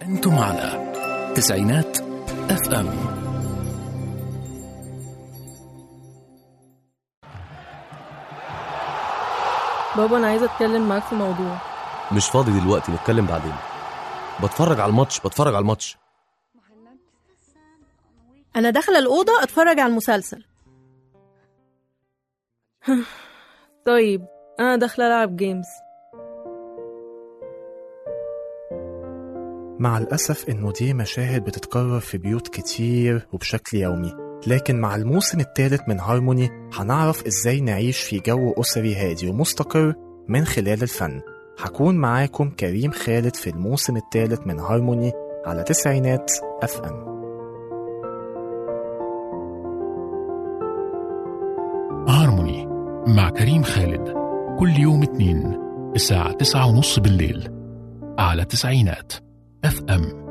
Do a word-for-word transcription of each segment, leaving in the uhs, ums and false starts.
أنتم على تسعينات اف ام. بابا أنا عايزة أتكلم معاك في موضوع. مش فاضي دلوقتي، نتكلم بعدين. بتفرج على الماتش بتفرج على الماتش أنا داخلة الأوضة أتفرج على المسلسل. طيب أنا داخلة ألعب جيمز. مع الأسف إنه دي مشاهد بتتكرر في بيوت كتير وبشكل يومي، لكن مع الموسم الثالث من هارموني هنعرف إزاي نعيش في جو أسري هادي ومستقر من خلال الفن. هكون معاكم كريم خالد في الموسم الثالث من هارموني على تسعينات اف ام. هارموني مع كريم خالد كل يوم اثنين الساعة تسعة ونص بالليل على تسعينات اف ام.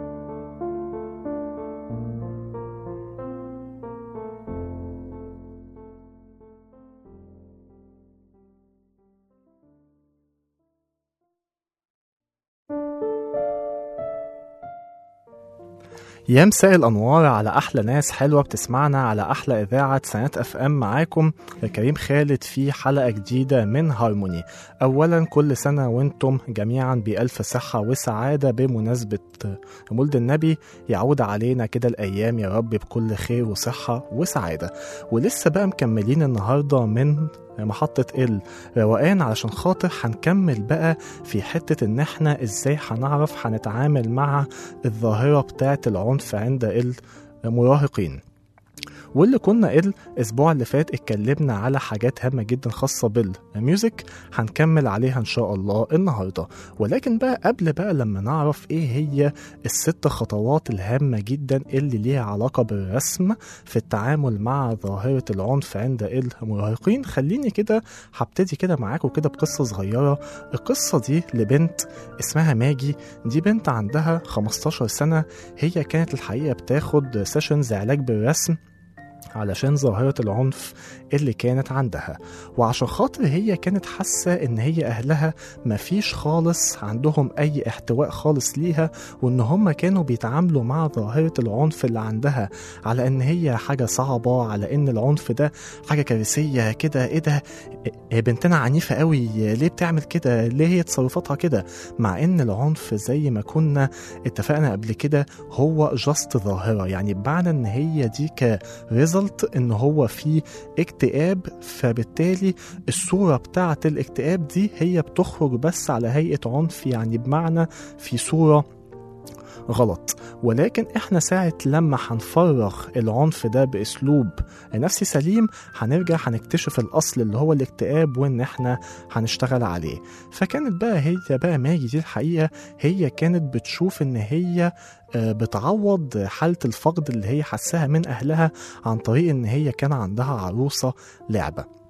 يا مساء الأنوار على أحلى ناس حلوة بتسمعنا على أحلى إذاعة تسعينات اف ام. معاكم كريم خالد في حلقة جديدة من هارموني. أولا كل سنة وانتم جميعا بألف صحة وسعادة بمناسبة مولد النبي، يعود علينا كده الأيام يا رب بكل خير وصحة وسعادة. ولسه بقى مكملين النهاردة من محطة الروقان علشان خاطر هنكمل بقى في حتة ان احنا ازاي هنعرف هنتعامل مع الظاهرة بتاعة العنف عند المراهقين. واللي كنا الاسبوع اللي فات اتكلمنا على حاجات هامة جدا خاصة بالميوزك، هنكمل عليها ان شاء الله النهاردة. ولكن بقى قبل بقى لما نعرف ايه هي الست خطوات الهامة جدا اللي ليها علاقة بالرسم في التعامل مع ظاهرة العنف عند المراهقين، خليني كده هبتدي كده معاكم كده بقصة صغيرة. القصة دي لبنت اسمها ماجي. دي بنت عندها خمستاشر سنة. هي كانت الحقيقة بتاخد سيشنز علاج بالرسم علشان ظاهرة العنف اللي كانت عندها، وعشان خاطر هي كانت حاسة ان هي اهلها مفيش خالص عندهم اي احتواء خالص ليها، وان هم كانوا بيتعاملوا مع ظاهرة العنف اللي عندها على ان هي حاجة صعبة، على ان العنف ده حاجة كارثية كده. ايه ده بنتنا عنيفة قوي، ليه بتعمل كده، ليه هي تصرفاتها كده، مع ان العنف زي ما كنا اتفقنا قبل كده هو جاست ظاهرة. يعني بمعنى ان هي دي كريزلت ان هو في اكتئاب، فبالتالي الصورة بتاعة الاكتئاب دي هي بتخرج بس على هيئة عنف، يعني بمعنى في صورة غلط. ولكن احنا ساعة لما هنفرغ العنف ده باسلوب نفسي سليم هنرجع هنكتشف الاصل اللي هو الاكتئاب، وان احنا هنشتغل عليه. فكانت بقى هي بقى ماجي دي الحقيقة هي كانت بتشوف ان هي بتعوض حالة الفقد اللي هي حسها من اهلها عن طريق ان هي كان عندها عروسة لعبة.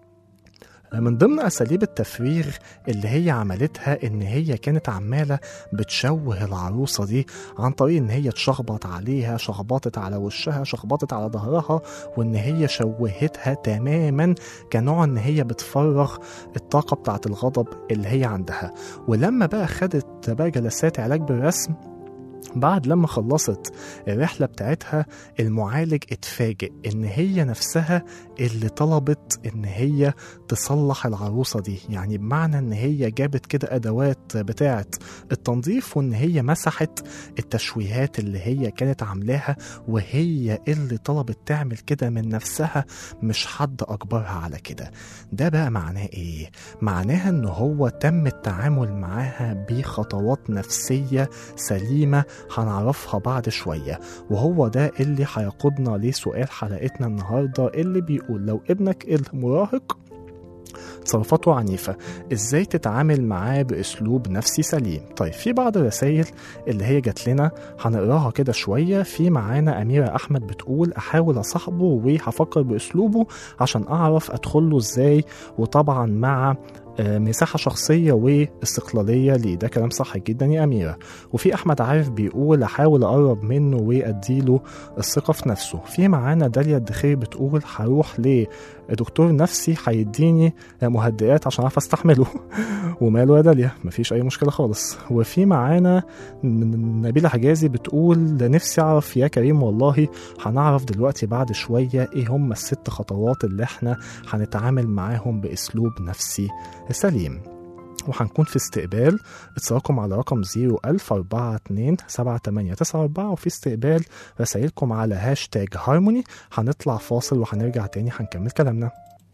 من ضمن أساليب التفريغ اللي هي عملتها إن هي كانت عمالة بتشوه العروسة دي عن طريق إن هي تشخبط عليها، شخبطت على وشها، شخبطت على ظهرها، وإن هي شوهتها تماما كنوع إن هي بتفرغ الطاقة بتاعة الغضب اللي هي عندها. ولما بقى خدت بقى جلسات علاج بالرسم، بعد لما خلصت الرحلة بتاعتها، المعالج اتفاجئ ان هي نفسها اللي طلبت ان هي تصلح العروسة دي. يعني بمعنى ان هي جابت كده ادوات بتاعة التنظيف، وان هي مسحت التشويهات اللي هي كانت عاملاها، وهي اللي طلبت تعمل كده من نفسها، مش حد اجبرها على كده. ده بقى معناه ايه؟ معناها ان هو تم التعامل معاها بخطوات نفسية سليمة هنعرفها بعد شوية. وهو ده اللي هيقودنا لسؤال حلقتنا النهاردة اللي بيقول: لو ابنك المراهق تصرفاته عنيفة، ازاي تتعامل معاه باسلوب نفسي سليم؟ طيب في بعض الرسائل اللي هي جات لنا هنقراها كده شوية. في معانا أميرة أحمد بتقول: أحاول أصاحبه وهفكر باسلوبه عشان أعرف أدخله ازاي، وطبعا مع مساحة شخصية واستقلالية ليه. ده كلام صح جدا يا أميرة. وفي أحمد عارف بيقول أحاول أقرب منه وأديله الثقة في نفسه. في معانا داليا الدخير بتقول هروح لدكتور نفسي هيديني مهدئات عشان أعرف أستحمله. وماله يا داليا، مفيش أي مشكلة خالص. وفي معانا نبيلة حجازي بتقول ده نفسي أعرف يا كريم، والله هنعرف دلوقتي بعد شوية إيه هم الست خطوات اللي إحنا هنتعامل معاهم بأسلوب نفسي سليم. وهنكون في استقبال اتصالكم على رقم صفر ألف أربعة اتنين سبعة تمانية تسعة أربعة، وفي استقبال رسائلكم على هاشتاج هارموني. هنطلع فاصل وهنرجع تاني هنكمل كلامنا.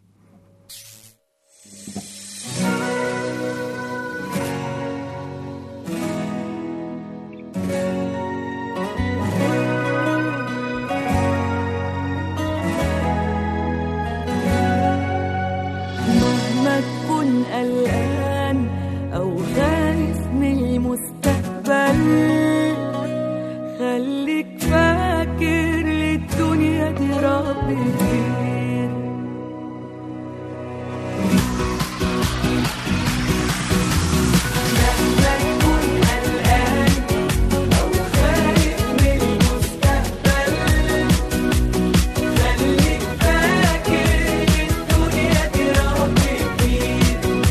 قلقان أو خايف من المستقبل، خليك فاكر للدنيا دي رب كبير. مهما تكون قلقان أو خايف من المستقبل، خليك فاكر للدنيا دي رب كبير.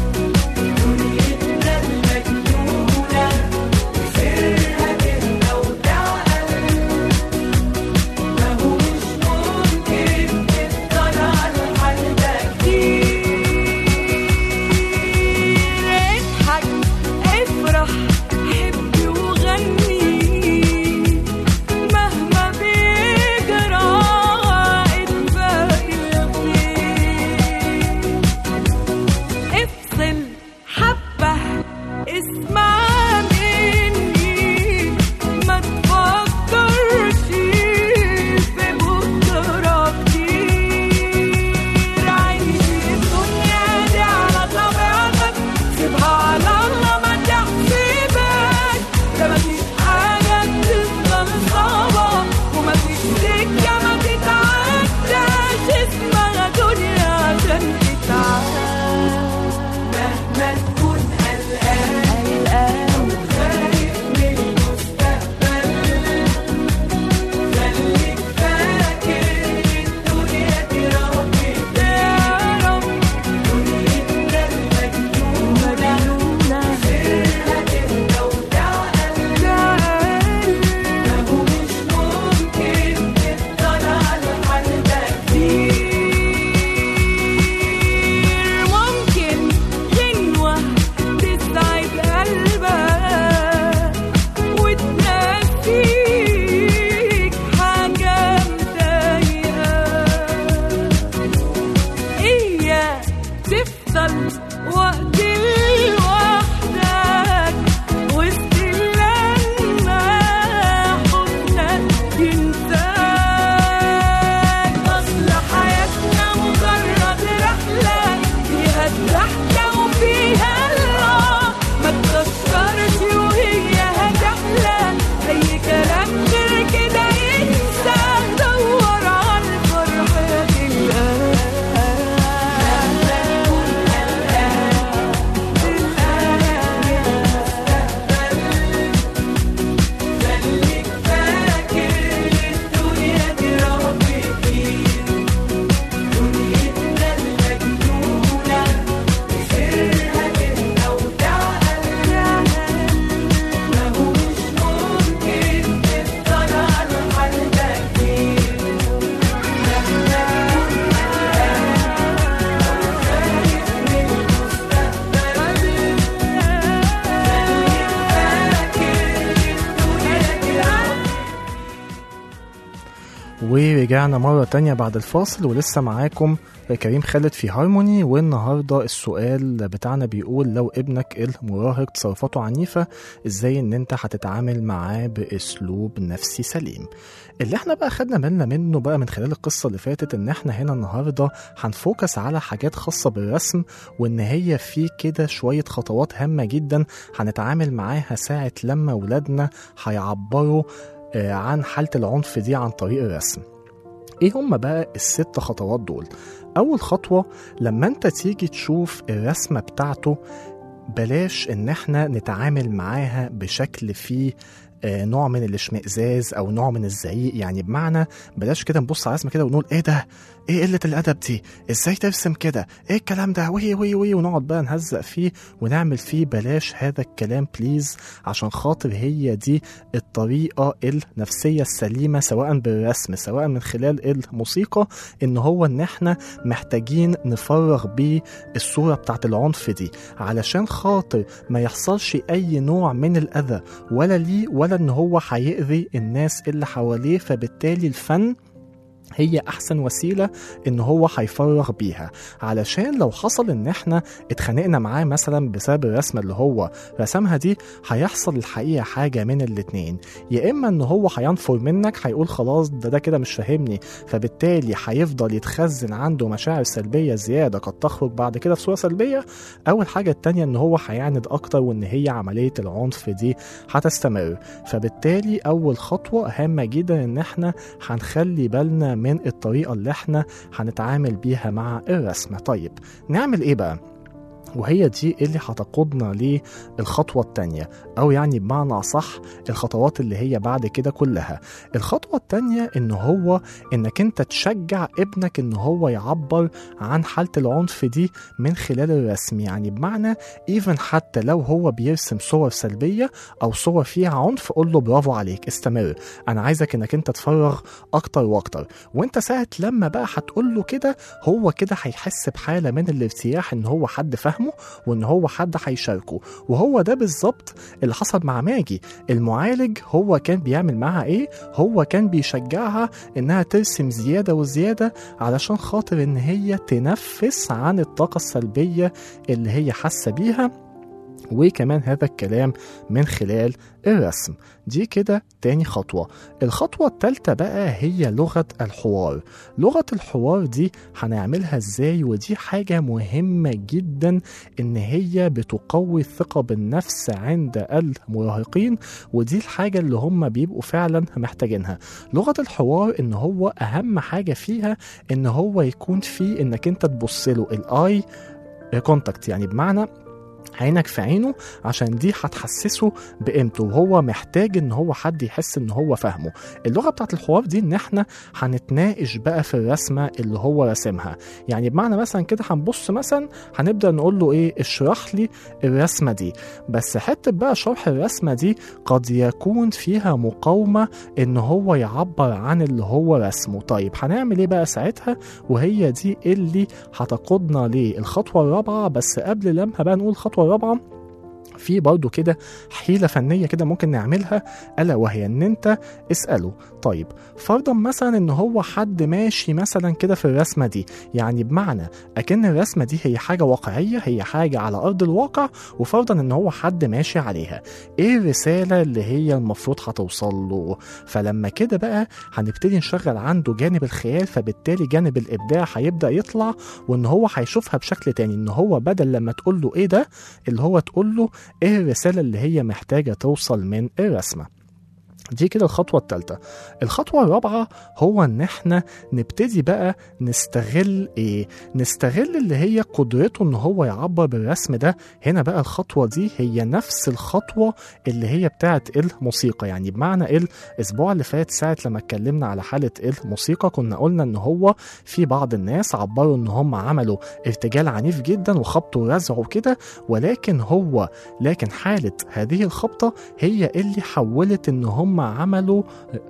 ورجعنا مرة تانية بعد الفاصل، ولسه معاكم كريم خالد في هارموني. والنهاردة السؤال بتاعنا بيقول لو ابنك المراهق تصرفاته عنيفة، ازاي ان انت هتتعامل معاه باسلوب نفسي سليم؟ اللي احنا بقى خدنا بالنا منه بقى من خلال القصة اللي فاتت ان احنا هنا النهاردة هنفوكس على حاجات خاصة بالرسم، وان هي في كده شوية خطوات هامة جدا هنتعامل معاها ساعة لما ولادنا هيعبروا عن حالة العنف دي عن طريق الرسم. ايه هم بقى الست خطوات دول؟ اول خطوة لما انت تيجي تشوف الرسمة بتاعته بلاش ان احنا نتعامل معاها بشكل فيه آه نوع من الاشمئزاز او نوع من الزعيق. يعني بمعنى بلاش كده نبص على الرسمة كده ونقول ايه ده، ايه قلة الادب دي، ازاي ترسم كده، ايه الكلام ده، وي وي وي ونقعد بقى نهزق فيه ونعمل فيه. بلاش هذا الكلام بليز، عشان خاطر هي دي الطريقة النفسية السليمة سواء بالرسم سواء من خلال الموسيقى، ان هو ان احنا محتاجين نفرغ بيه الصورة بتاعت العنف دي علشان خاطر ما يحصلش اي نوع من الاذى ولا ليه ولا ان هو هيأذي الناس اللي حواليه. فبالتالي الفن هي احسن وسيلة ان هو هيفرغ بيها، علشان لو حصل ان احنا اتخانقنا معاه مثلا بسبب الرسمة اللي هو رسمها دي، هيحصل الحقيقة حاجة من الاتنين، يا اما ان هو هينفر منك، هيقول خلاص ده ده كده مش فاهمني، فبالتالي هيفضل يتخزن عنده مشاعر سلبية زيادة قد تخرج بعد كده في صورة سلبية، او الحاجة التانية ان هو هيعند اكتر وان هي عملية العنف دي هتستمر. فبالتالي اول خطوة هامة جدا ان احنا هنخلي بالنا من الطريقة اللي احنا هنتعامل بيها مع الرسمة. طيب نعمل ايه بقى؟ وهي دي اللي هتقودنا للخطوة التانية، أو يعني بمعنى أصح الخطوات اللي هي بعد كده كلها. الخطوة التانية إن هو إنك أنت تشجع ابنك إن هو يعبر عن حالة العنف دي من خلال الرسم. يعني بمعنى إيفن حتى لو هو بيرسم صور سلبية أو صور فيها عنف، قول له برافو عليك، استمر، أنا عايزك إنك أنت تفرغ أكتر وأكتر. وأنت ساعة لما بقى هتقول له كده، هو كده هيحس بحالة من الارتياح إن هو حد فهم وان هو حد هيشاركه. وهو ده بالظبط اللي حصل مع ماجي المعالج. هو كان بيعمل معها ايه؟ هو كان بيشجعها انها ترسم زيادة وزيادة علشان خاطر ان هي تنفس عن الطاقة السلبية اللي هي حاسة بيها، وكمان هذا الكلام من خلال الرسم. دي كده تاني خطوة. الخطوة التالتة بقى هي لغة الحوار. لغة الحوار دي هنعملها ازاي؟ ودي حاجة مهمة جدا ان هي بتقوي الثقة بالنفس عند المراهقين، ودي الحاجة اللي هم بيبقوا فعلا محتاجينها. لغة الحوار ان هو اهم حاجة فيها ان هو يكون فيه انك انت تبصله الاي كونتاكت، يعني بمعنى عينك في عينه، عشان دي هتحسسه بقيمته، وهو محتاج ان هو حد يحس ان هو فاهمه. اللغة بتاعت الحوار دي ان احنا هنتناقش بقى في الرسمة اللي هو رسمها. يعني بمعنى مثلا كده هنبص مثلا هنبدأ نقول له ايه، اشرح لي الرسمة دي، بس حتى بقى شرح الرسمة دي قد يكون فيها مقاومة ان هو يعبر عن اللي هو رسمه. طيب هنعمل ايه بقى ساعتها؟ وهي دي اللي هتقودنا للخطوة الرابعة. بس قبل لما بقى نقول الخطوة الرابعة، في برضو كده حيلة فنية كده ممكن نعملها، ألا وهي ان انت اسأله طيب فرضا مثلا ان هو حد ماشي مثلا كده في الرسمة دي، يعني بمعنى اكن الرسمة دي هي حاجة واقعية، هي حاجة على ارض الواقع، وفرضا ان هو حد ماشي عليها، ايه الرسالة اللي هي المفروض هتوصل له؟ فلما كده بقى هنبتدي نشغل عنده جانب الخيال، فبالتالي جانب الابداع هيبدأ يطلع، وان هو هيشوفها بشكل تاني، ان هو بدل لما تقول له ايه ده، اللي هو تقول له ايه الرسالة اللي هي محتاجة توصل من الرسمة. دي كده الخطوة الثالثة. الخطوة الرابعة هو ان احنا نبتدي بقى نستغل ايه؟ نستغل اللي هي قدرته ان هو يعبر بالرسم ده. هنا بقى الخطوة دي هي نفس الخطوة اللي هي بتاعت الموسيقى. يعني بمعنى الاسبوع اللي فات ساعة لما اتكلمنا على حالة الموسيقى كنا قلنا ان هو في بعض الناس عبروا ان هم عملوا ارتجال عنيف جدا وخبطوا ورزعوا كده، ولكن هو لكن حالة هذه الخبطة هي اللي حولت ان هم عملوا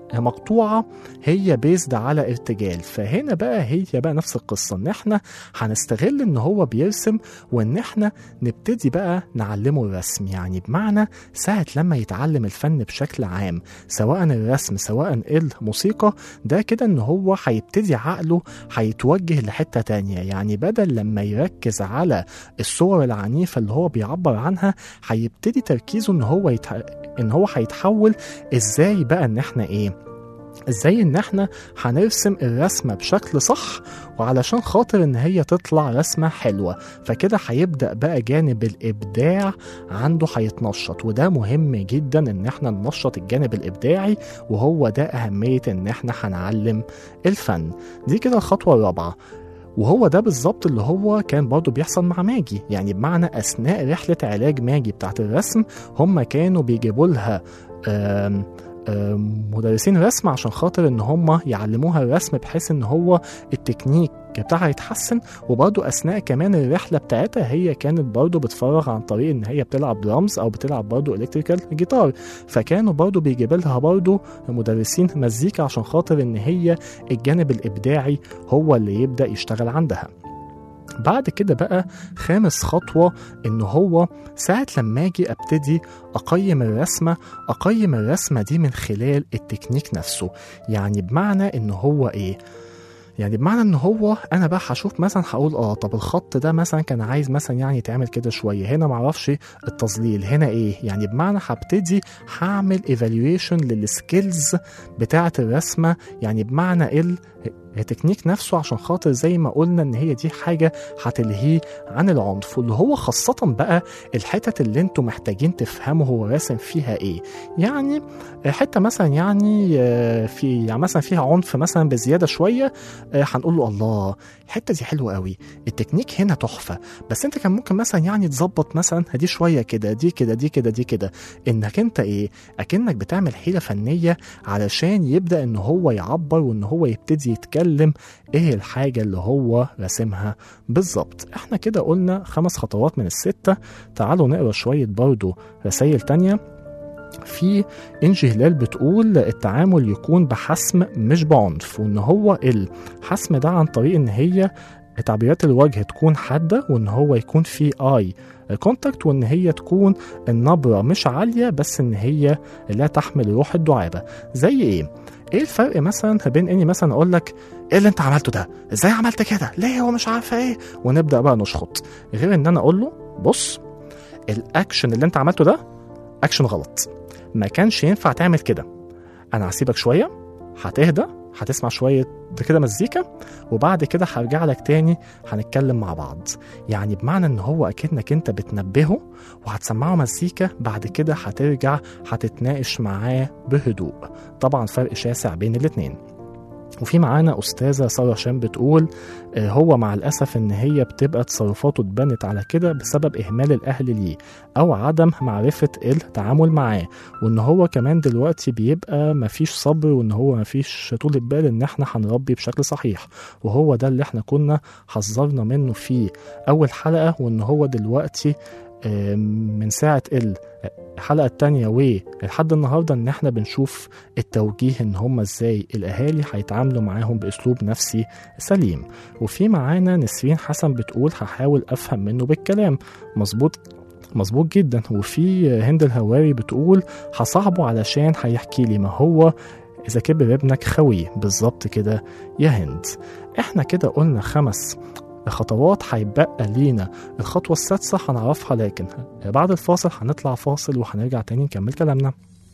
مقطوعة هي بيزد على ارتجال. فهنا بقى هي بقى نفس القصة، ان احنا هنستغل ان هو بيرسم وان احنا نبتدي بقى نعلمه الرسم. يعني بمعنى ساعة لما يتعلم الفن بشكل عام، سواء الرسم سواء الموسيقى، ده كده ان هو هيبتدي عقله هيتوجه لحتة تانية. يعني بدل لما يركز على الصور العنيفة اللي هو بيعبر عنها، هيبتدي تركيزه ان هو يتح... ان هو هيتحول ازاي بقى ان احنا ايه ازاي ان احنا هنرسم الرسمة بشكل صح وعلشان خاطر ان هي تطلع رسمة حلوة. فكده هيبدأ بقى جانب الابداع عنده هيتنشط، وده مهم جدا ان احنا ننشط الجانب الابداعي، وهو ده اهمية ان احنا هنعلم الفن. دي كده الخطوة الرابعة، وهو ده بالظبط اللي هو كان برضو بيحصل مع ماجي. يعني بمعنى أثناء رحلة علاج ماجي بتاعت الرسم هم كانوا بيجيبوا لها آم آم مدرسين رسم عشان خاطر ان هم يعلموها الرسم، بحيث ان هو التكنيك بتاعها يتحسن. وبرضو أثناء كمان الرحلة بتاعتها هي كانت برضو بتفرغ عن طريق ان هي بتلعب درامز او بتلعب برضو الكتريكال جيتار، فكانوا برضو بيجيب لها برضو مدرسين مزيكا عشان خاطر ان هي الجانب الابداعي هو اللي يبدأ يشتغل عندها. بعد كده بقى خامس خطوة إنه هو ساعة لما أجي أبتدي أقيم الرسمة أقيم الرسمة دي من خلال التكنيك نفسه. يعني بمعنى إنه هو إيه؟ يعني بمعنى ان هو انا بقى هشوف مثلا هقول اه طب الخط ده مثلا كان عايز مثلا يعني يتعمل كده شويه هنا، معرفش التظليل هنا ايه. يعني بمعنى هبتدي هعمل ايفالويشن للسكيلز بتاعه الرسمه، يعني بمعنى ال التكنيك نفسه، عشان خاطر زي ما قلنا ان هي دي حاجه هتلهيه عن العنف، واللي هو خاصه بقى الحتت اللي انتم محتاجين تفهموا هو راسم فيها ايه. يعني حته مثلا يعني في يعني مثلا فيها عنف مثلا بزياده شويه، هنقول له الله الحته دي حلوه قوي، التكنيك هنا تحفه، بس انت كان ممكن مثلا يعني تظبط مثلا دي شويه كده، دي كده دي كده دي كده. انك انت ايه اكنك بتعمل حيله فنيه علشان يبدا ان هو يعبر وان هو يبتدي يتكلم ايه الحاجه اللي هو راسمها بالظبط. احنا كده قلنا خمس خطوات من السته. تعالوا نقرا شويه برضو رسائل تانية. في إنجي هلال بتقول التعامل يكون بحسم مش بعنف، وإن هو الحسم ده عن طريق إن هي تعبيرات الوجه تكون حادة، وإن هو يكون في آي كونتاكت، وإن هي تكون النبرة مش عالية بس إن هي لا تحمل روح الدعابة. زي إيه؟ إيه الفرق مثلا بين إني مثلا أقول لك إيه اللي أنت عملته ده؟ إزاي عملت كده؟ ليه هو مش عارفة إيه؟ ونبدأ بقى نشخط، غير إن أنا أقول له بص الأكشن اللي أنت عملته ده أكشن غلط، ما كانش ينفع تعمل كده. انا هسيبك شويه هتهدى هتسمع شويه كده مزيكا وبعد كده هرجع لك تاني هنتكلم مع بعض. يعني بمعنى ان هو اكنك انت بتنبهه وهتسمعه مزيكا، بعد كده هترجع هتتناقش معاه بهدوء. طبعا فرق شاسع بين الاتنين. وفي معانا أستاذة سارة شام بتقول آه هو مع الأسف إن هي بتبقى تصرفاته اتبنت على كده بسبب إهمال الأهل ليه أو عدم معرفة التعامل معاه، وإن هو كمان دلوقتي بيبقى مفيش صبر، وإن هو مفيش طولة بال إن إحنا هنربي بشكل صحيح. وهو ده اللي إحنا كنا حذرنا منه في أول حلقة، وإن هو دلوقتي آه من ساعة الحلقة التانية ولحد النهاردة ان احنا بنشوف التوجيه ان هم ازاي الاهالي هيتعاملوا معاهم باسلوب نفسي سليم. وفي معانا نسرين حسن بتقول هحاول افهم منه بالكلام. مظبوط مظبوط جدا. وفي هند الهواري بتقول هصاحبه علشان هيحكي لي ما هو اذا كبر ابنك خويه. بالظبط كده يا هند. احنا كده قلنا خمس خطوات، هيبقى لينا الخطوة السادسة هنعرفها، لكن بعد الفاصل هنطلع فاصل وهنرجع تاني نكمل كلامنا.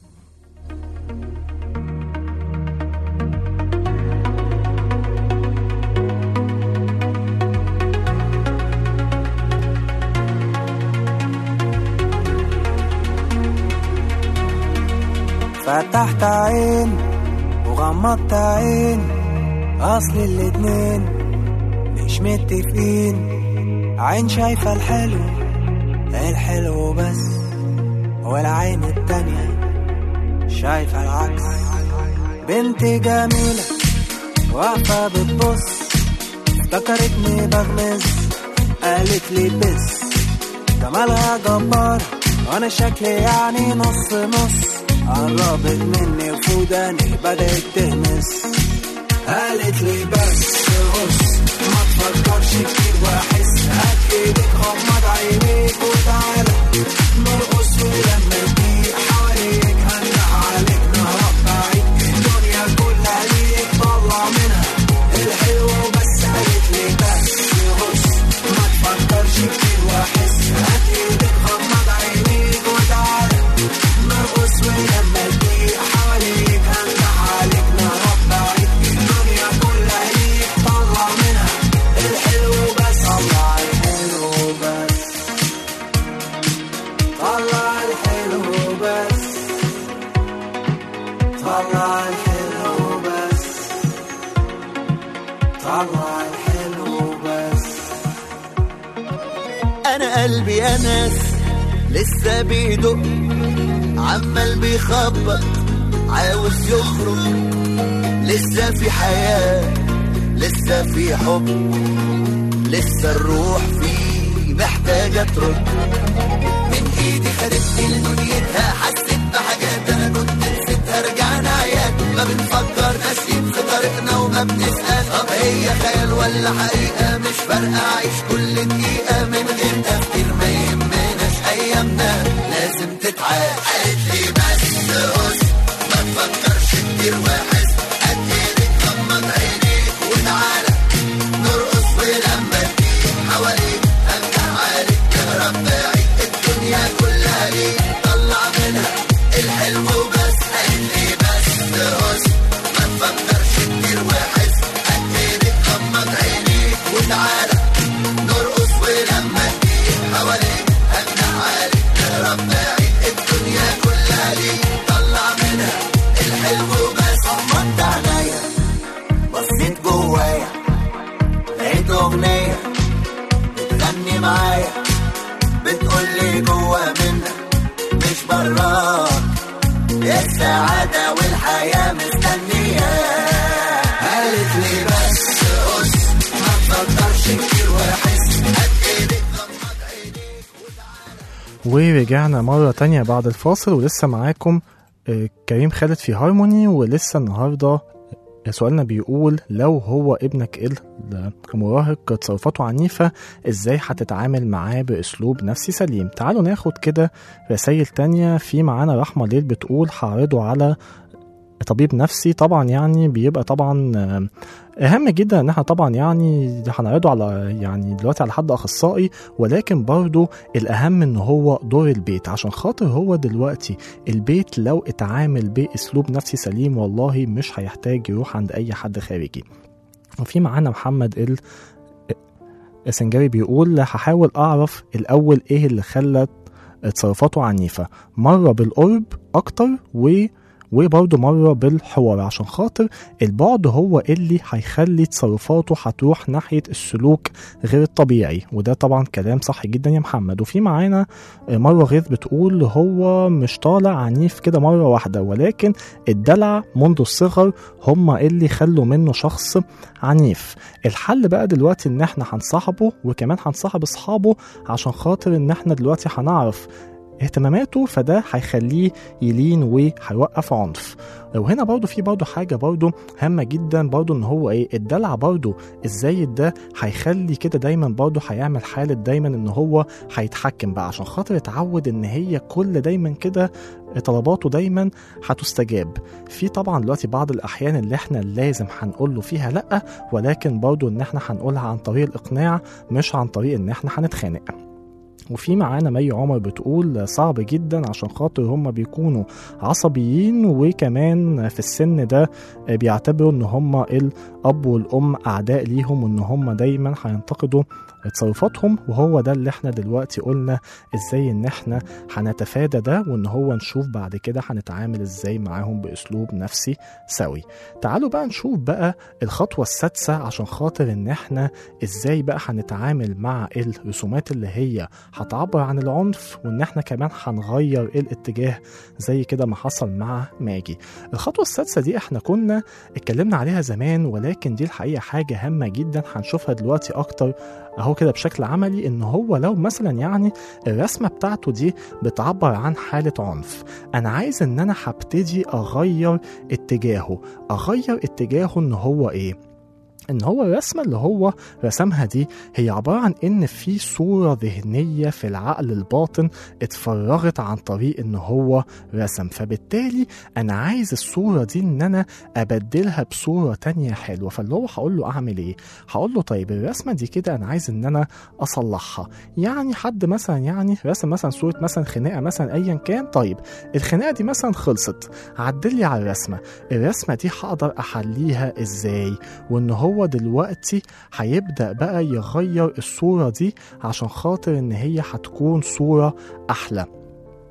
فتحت عين وغمضت عين، أصل الاتنين مش متفقين. عين شايفة الحلو الحلو بس، والعين التانية شايفة العكس. بنت جميلة واقفة بتبص، افتكرتني بغمز قالت لي بس جمالها جبار وانا شكلي يعني نص نص. قربت مني وفوداني بدأت تهمس، قالت لي بس بص ما تفكرش كتير واحس، هات ايدك غمض عينيك وتعالى نرقص ولما تضيق حواليك هنده عليك نهرب بعيد، الدنيا كلها ليك طلع منها الحلو بس. قالت لي بس بص ما تفكرش كتير واحس، هات ايدك غمض عينيك وتعالى نرقص ولما تضيق حواليك هنده عليك نهرب طلع الحلو بس، طلع الحلو بس. انا قلبي يا ناس لسه بيدق، عمال بيخبط عاوز يخرج، لسه في حياة لسه في حب، لسه الروح فيه محتاجة ترد. من ايدي خدتني لدنيتها، حسيت بحاجات انا كنت نسيتها، رجعنا عيال ما بنفكر ماشيين في طريقنا وما بنسأل طب هي خيال ولا حقيقة، مش فارقة عيش كل دقيقة من غير تفكير، ما يهمناش ايامنا لازم تتعاش. قالت لي بس قص ما تفكرش كتير واحس، اديلك غمض عينيك وتعالى نرقص، ولما تيجي حواليك امتع عليك كهرب بعيد، الدنيا كلها ليك طلع منها الحلو بس. قالت لي بس قص ما تفكرش كتير واحس، اديلك غمض عينيك وتعالى نرقص، ولما تيجي حواليك امتع عليك كهرب بعيد، الدنيا كلها ليك طلع منها الحلو بس. غمضت عينيا بصيت جوايا لقيت اغنية بتغني معايا، بتقولي جوا منك مش براك، السعادة والحياة مستنية. قالت لي بس قص ما تفكرش كتير واحس، هتقلك غمض عينيك وتعالى. ورجعنا مرة تانية بعد الفاصل، ولسه معاكم آه، كريم خالد في هارموني. ولسه النهاردة سؤالنا بيقول لو هو ابنك المراهق تصرفاته عنيفة، ازاي هتتعامل معاه باسلوب نفسي سليم؟ تعالوا ناخد كده رسائل تانية. في معانا رحمة ليل بتقول هعرضه على طبيب نفسي. طبعا يعني بيبقى طبعا اهم جدا ان احنا طبعا يعني هنعرضه على يعني دلوقتي على حد اخصائي، ولكن برضو الاهم ان هو دور البيت، عشان خاطر هو دلوقتي البيت لو اتعامل باسلوب نفسي سليم والله مش هيحتاج يروح عند اي حد خارجي. وفي معانا محمد ال السنجاري بيقول هحاول اعرف الاول ايه اللي خلت تصرفاته عنيفة، مرة بالقرب اكتر و وبرضه مرة بالحوار، عشان خاطر البعد هو اللي هيخلي تصرفاته هتروح ناحية السلوك غير الطبيعي، وده طبعا كلام صح جدا يا محمد. وفي معانا مرة غيث بتقول هو مش طالع عنيف كده مرة واحدة، ولكن الدلع منذ الصغر هما اللي خلوا منه شخص عنيف. الحل بقى دلوقتي ان احنا هنصاحبه وكمان هنصاحب اصحابه، عشان خاطر ان احنا دلوقتي هنعرف اهتماماته، فده هيخليه يلين وهيوقف عنف. وهنا برضو في برضو حاجة برضو هامة جدا برضو، ان هو ايه الدلع برضو ازاي ده هيخلي كده دايما برضو هيعمل حالة دايما ان هو هيتحكم بقى، عشان خاطر اتعود ان هي كل دايما كده طلباته دايما هتستجاب. في طبعا دلوقتي بعض الاحيان اللي احنا لازم هنقول له فيها لا، ولكن برضو ان احنا هنقولها عن طريق الاقناع مش عن طريق ان احنا هنتخانق. وفي معانا مي عمر بتقول صعب جدا عشان خاطر هم بيكونوا عصبيين، وكمان في السن ده بيعتبروا ان هم الاب والام اعداء ليهم، وان هم دايما هينتقدوا تصرفاتهم. وهو ده اللي احنا دلوقتي قلنا ازاي ان احنا هنتفادى ده، وان هو نشوف بعد كده هنتعامل ازاي معاهم باسلوب نفسي سوي. تعالوا بقى نشوف بقى الخطوة السادسة عشان خاطر ان احنا ازاي بقى هنتعامل مع الرسومات اللي هي هتعبر عن العنف، وان احنا كمان هنغير الاتجاه زي كده ما حصل مع ماجي. الخطوة السادسة دي احنا كنا اتكلمنا عليها زمان، ولكن دي الحقيقة حاجة هامة جدا هنشوفها دلوقتي اكتر اهو كده بشكل عملي. ان هو لو مثلا يعني الرسمة بتاعته دي بتعبر عن حالة عنف، انا عايز ان انا هبتدي اغير اتجاهه. اغير اتجاهه ان هو ايه؟ ان هو الرسمة اللي هو رسمها دي هي عبارة عن ان في صورة ذهنية في العقل الباطن اتفرغت عن طريق ان هو رسم، فبالتالي انا عايز الصورة دي ان انا ابدلها بصورة تانية حلوة. فاللي هو هقول له اعمل ايه؟ هقول له طيب الرسمة دي كده انا عايز ان انا اصلحها. يعني حد مثلا يعني رسم مثلا صورة مثلا خناقة مثلا ايا كان، طيب الخناقة دي مثلا خلصت، عدل لي على الرسمة. الرسمة دي هقدر احليها ازاي؟ وان هو هو دلوقتي هيبدأ بقى يغير الصورة دي عشان خاطر ان هي هتكون صورة احلى.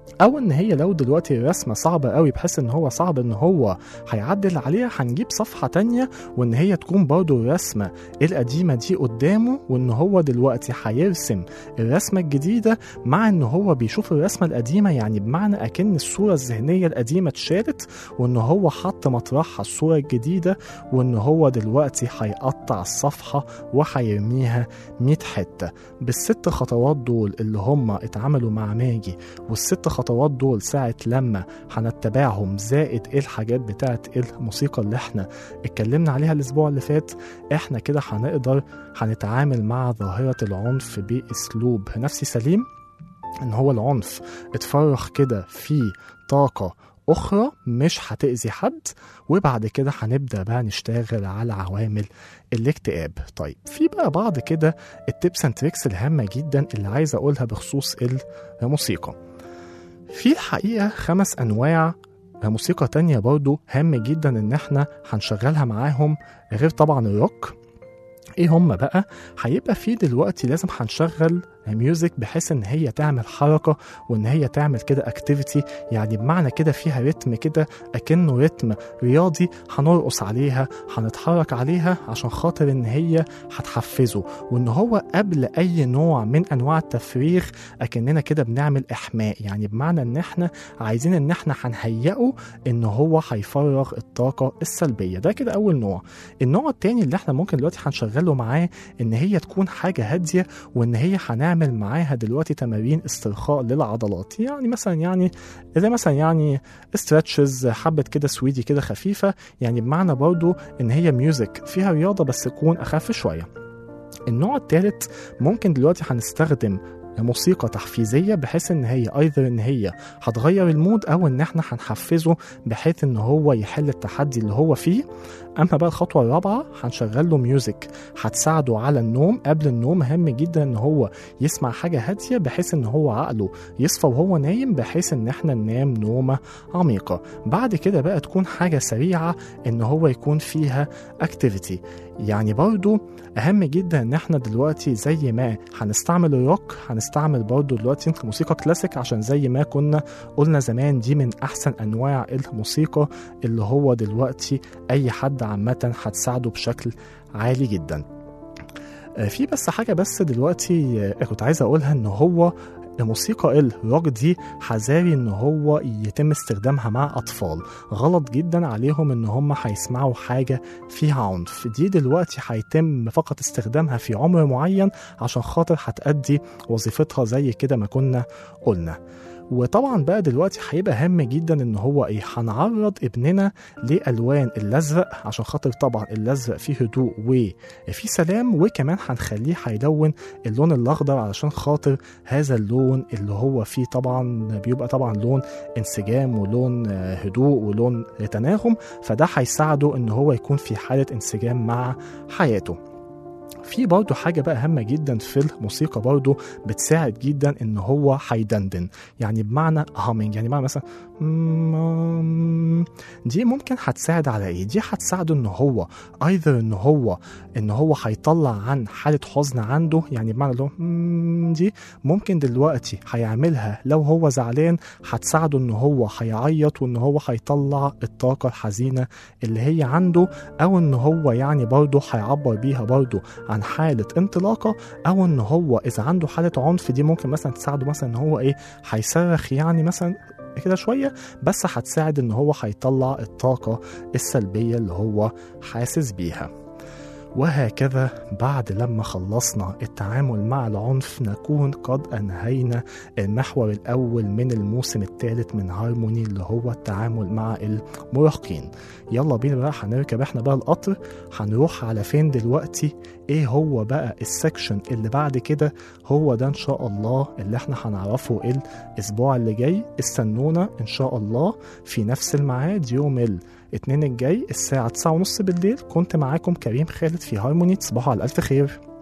او ان هي لو دلوقتي الرسمه صعبه قوي بحيث ان هو صعب ان هو هيعدل عليها، هنجيب صفحه تانية وان هي تكون برضو الرسمه القديمه دي قدامه، وان هو دلوقتي هيرسم الرسمه الجديده مع ان هو بيشوف الرسمه القديمه، يعني بمعنى اكن الصوره الذهنيه القديمه اتشالت وان هو حط مطرحها الصوره الجديده، وان هو دلوقتي هيقطع الصفحه وهيرميها مية حته. بالست خطوات دول اللي هم اتعملوا مع ماجي، والست خطوات دول ساعة لما هنتبعهم زائد ايه الحاجات بتاعت الموسيقى اللي احنا اتكلمنا عليها الاسبوع اللي فات، احنا كده هنقدر هنتعامل مع ظاهرة العنف باسلوب نفسي سليم، ان هو العنف اتفرغ كده في طاقة أخرى مش هتأذي حد، وبعد كده هنبدأ بقى نشتغل على عوامل الاكتئاب. طيب في بقى بعض كده التيبس اند تريكس الهامة جدا اللي عايز أقولها بخصوص الموسيقى. في الحقيقة خمس أنواع موسيقى تانية برضو هام جدا إن احنا هنشغلها معاهم غير طبعا الروك. ايه هم بقى؟ هيبقى في دلوقتي لازم هنشغل ميوزك بحيث ان هي تعمل حركة وان هي تعمل كده اكتيفيتي، يعني بمعنى كده فيها رتم كده اكنه رتم رياضي، هنرقص عليها هنتحرك عليها عشان خاطر ان هي هتحفزه، وان هو قبل اي نوع من انواع التفريغ اكننا كده بنعمل احماء، يعني بمعنى ان احنا عايزين ان احنا هنهيئه ان هو هيفرغ الطاقة السلبية. ده كده اول نوع. النوع التاني اللي احنا ممكن دلوقتي هنشغله معاه ان هي تكون حاجة هادية، وان هي هنعمل نعمل معاها دلوقتي تمارين استرخاء للعضلات، يعني مثلا يعني زي مثلا يعني استرتشز، حبة كده سويدي كده خفيفة، يعني بمعنى برضو ان هي ميوزك فيها رياضة بس تكون اخف شوية. النوع الثالث ممكن دلوقتي هنستخدم موسيقى تحفيزية بحيث ان هي ايضا ان هي هتغير المود او ان احنا هنحفزه بحيث ان هو يحل التحدي اللي هو فيه. اما بقى الخطوة الرابعة هنشغل له ميوزك هتساعده على النوم. قبل النوم مهم جدا ان هو يسمع حاجة هادية بحيث ان هو عقله يصفى وهو نايم بحيث ان احنا ننام نومة عميقة. بعد كده بقى تكون حاجة سريعة ان هو يكون فيها اكتيفيتي. يعني برضو اهم جدا ان احنا دلوقتي زي ما هنستعمل الروك هنستعمل برضو دلوقتي موسيقى كلاسيك، عشان زي ما كنا قلنا زمان دي من احسن انواع الموسيقى اللي هو دلوقتي اي حد عامة هتساعده بشكل عالي جدا. في بس حاجة بس دلوقتي كنت عايز اقولها، ان هو الموسيقى الروك دي حذاري ان هو يتم استخدامها مع اطفال، غلط جدا عليهم ان هم هيسمعوا حاجة فيها عنف. دي دلوقتي هيتم فقط استخدامها في عمر معين عشان خاطر هتأدي وظيفتها زي كده ما كنا قلنا. وطبعا بقى دلوقتي هيبقى هام جدا ان هو ايه هنعرض ابننا لالوان الازرق عشان خاطر طبعا الازرق فيه هدوء وفيه سلام، وكمان هنخليه هيلون اللون الاخضر علشان خاطر هذا اللون اللي هو فيه طبعا بيبقى طبعا لون انسجام ولون هدوء ولون تناغم، فده هيساعده ان هو يكون في حالة انسجام مع حياته. في برضو حاجة بقى هامة جدا في الموسيقى برضو بتساعد جدا ان هو هيدندن، يعني بمعنى هامينج، يعني بمعنى مثلا دي ممكن هتساعد على ايه؟ دي هتساعده ان هو ايضا ان هو ان هو هيطلع عن حالة حزن عنده، يعني بمعنى لو دي ممكن دلوقتي هيعملها لو هو زعلان هتساعده ان هو هيعيط وان هو هيطلع الطاقة الحزينة اللي هي عنده، او ان هو يعني برضو هيعبر بيها برضو عن حالة انطلاقة، او ان هو اذا عنده حالة عنف دي ممكن مثلا تساعده مثلا ان هو ايه هيصرخ يعني مثلا كده شوية، بس هتساعد ان هو هيطلع الطاقة السلبية اللي هو حاسس بيها. وهكذا بعد لما خلصنا التعامل مع العنف نكون قد أنهينا المحور الأول من الموسم الثالث من هارموني اللي هو التعامل مع المراهقين. يلا بينا بقى هنركب احنا بقى القطر، هنروح على فين دلوقتي؟ ايه هو بقى السكشن اللي بعد كده؟ هو ده ان شاء الله اللي احنا هنعرفه الاسبوع اللي جاي. استنونا ان شاء الله في نفس الميعاد يوم الاثنين الجاي الساعة تسعة ونص بالليل. كنت معاكم كريم خالد في هارموني. تصبحوا على ألف خير.